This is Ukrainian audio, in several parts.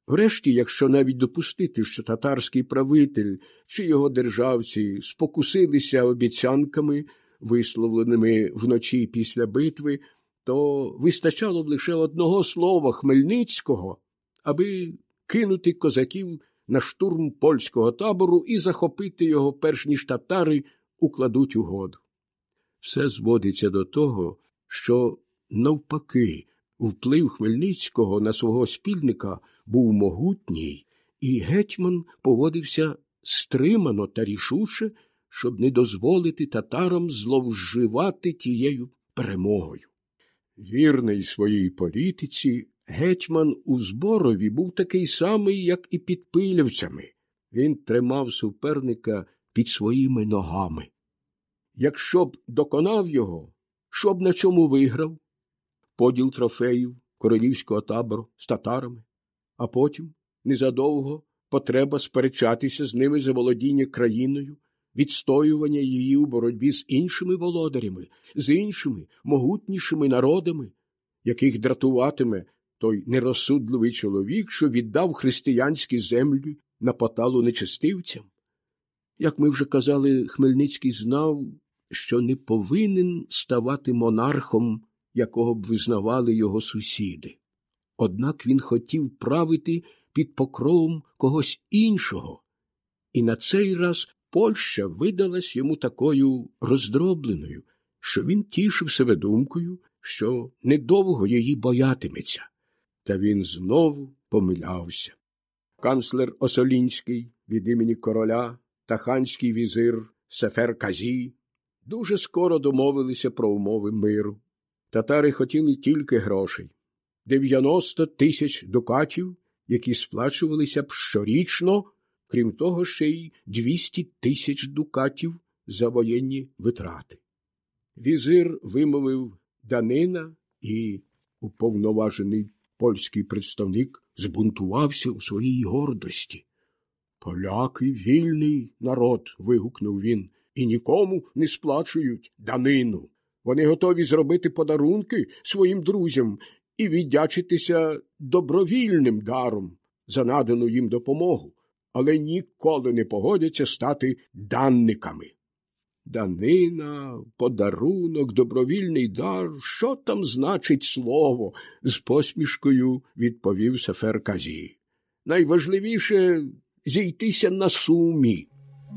Врешті, якщо навіть допустити, що татарський правитель чи його державці спокусилися обіцянками, висловленими вночі після битви, то вистачало б лише одного слова Хмельницького, аби кинути козаків на штурм польського табору і захопити його, перш ніж татари укладуть угоду. Все зводиться до того, що, навпаки, вплив Хмельницького на свого спільника був могутній, і гетьман поводився стримано та рішуче, щоб не дозволити татарам зловживати тією перемогою. Вірний своїй політиці, гетьман у Зборові був такий самий, як і під Пилівцями. Він тримав суперника під своїми ногами. Якщо б доконав його, що б на чому виграв? Поділ трофеїв королівського табору з татарами, а потім, незадовго, потреба сперечатися з ними за володіння країною, відстоювання її у боротьбі з іншими володарями, з іншими могутнішими народами, яких дратуватиме той нерозсудливий чоловік, що віддав християнські землі на поталу нечестивцям. Як ми вже казали, Хмельницький знав, що не повинен ставати монархом, якого б визнавали його сусіди. Однак він хотів правити під покровом когось іншого, і на цей раз Польща видалась йому такою роздробленою, що він тішив себе думкою, що недовго її боятиметься. Та він знову помилявся. Канцлер Осолінський від імені короля та ханський візир Сефер Казі дуже скоро домовилися про умови миру. Татари хотіли тільки грошей – 90 тисяч дукатів, які сплачувалися б щорічно, крім того ще й 200 тисяч дукатів за воєнні витрати. Візир вимовив данина, і уповноважений польський представник збунтувався у своїй гордості. «Поляки – вільний народ», – вигукнув він, – «і нікому не сплачують данину. Вони готові зробити подарунки своїм друзям і віддячитися добровільним даром за надану їм допомогу, але ніколи не погодяться стати данниками». Данина, подарунок, добровільний дар – що там значить слово? – з посмішкою відповів Сефер Казі. Найважливіше – зійтися на сумі.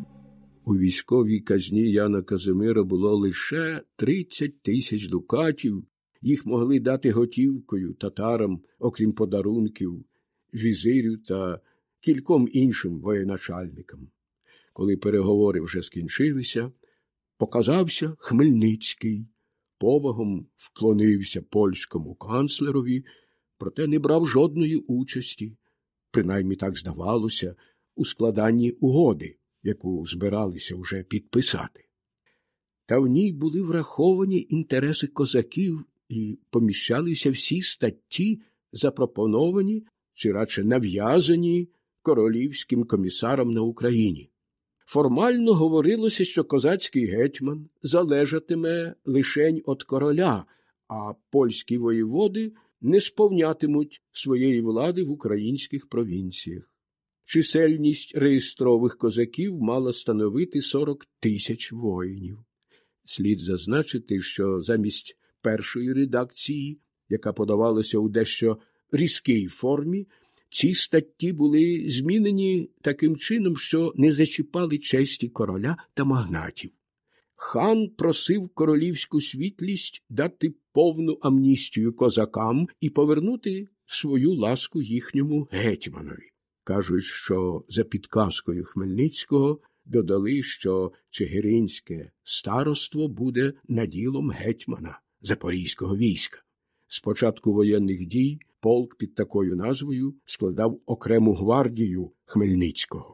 У військовій казні Яна Казимира було лише 30 тисяч дукатів. Їх могли дати готівкою татарам, окрім подарунків, візирю та кільком іншим воєначальникам. Коли переговори вже скінчилися, показався Хмельницький, повагом вклонився польському канцлерові, проте не брав жодної участі, принаймні так здавалося, у складанні угоди, яку збиралися вже підписати. Та в ній були враховані інтереси козаків і поміщалися всі статті, запропоновані чи радше нав'язані королівським комісаром на Україні. Формально говорилося, що козацький гетьман залежатиме лишень від короля, а польські воєводи не сповнятимуть своєї влади в українських провінціях. Чисельність реєстрових козаків мала становити 40 тисяч воїнів. Слід зазначити, що замість першої редакції, яка подавалася у дещо різкій формі, ці статті були змінені таким чином, що не зачіпали честі короля та магнатів. Хан просив королівську світлість дати повну амністію козакам і повернути свою ласку їхньому гетьманові. Кажуть, що за підказкою Хмельницького додали, що чигиринське староство буде наділом гетьмана запорізького війська. З початку воєнних дій полк під такою назвою складав окрему гвардію Хмельницького.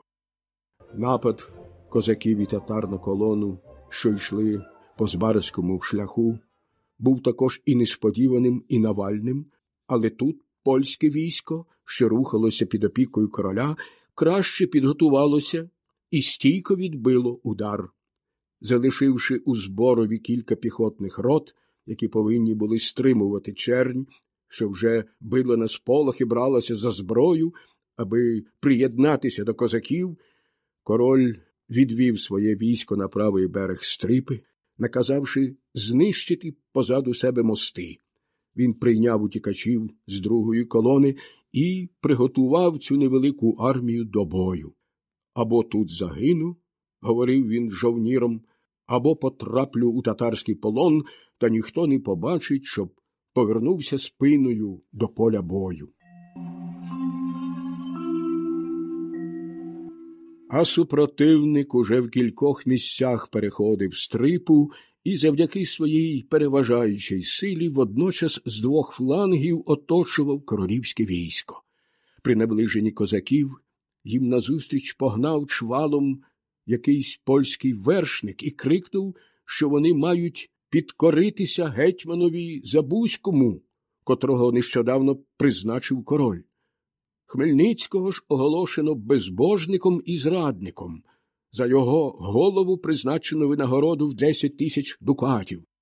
Напад козаків і татар на колону, що йшли по Збаразькому шляху, був також і несподіваним, і навальним, але тут польське військо, що рухалося під опікою короля, краще підготувалося і стійко відбило удар. Залишивши у Зборові кілька піхотних рот, які повинні були стримувати чернь, що вже била на сполох і бралася за зброю, Аби приєднатися до козаків, король відвів своє військо на правий берег Стрипи, наказавши знищити позаду себе мости. Він прийняв утікачів з другої колони і приготував цю невелику армію до бою. «Або тут загину, — говорив він жовніром, — або потраплю у татарський полон, та ніхто не побачить, щоб повернувся спиною до поля бою». А супротивник уже в кількох місцях переходив Стрипу і завдяки своїй переважаючій силі водночас з двох флангів оточував королівське військо. При наближенні козаків їм назустріч погнав чвалом якийсь польський вершник і крикнув, що вони мають підкоритися гетьманові Забузькому, котрого нещодавно призначив король. Хмельницького ж оголошено безбожником і зрадником. За його голову призначено винагороду в 10 000 дукатів.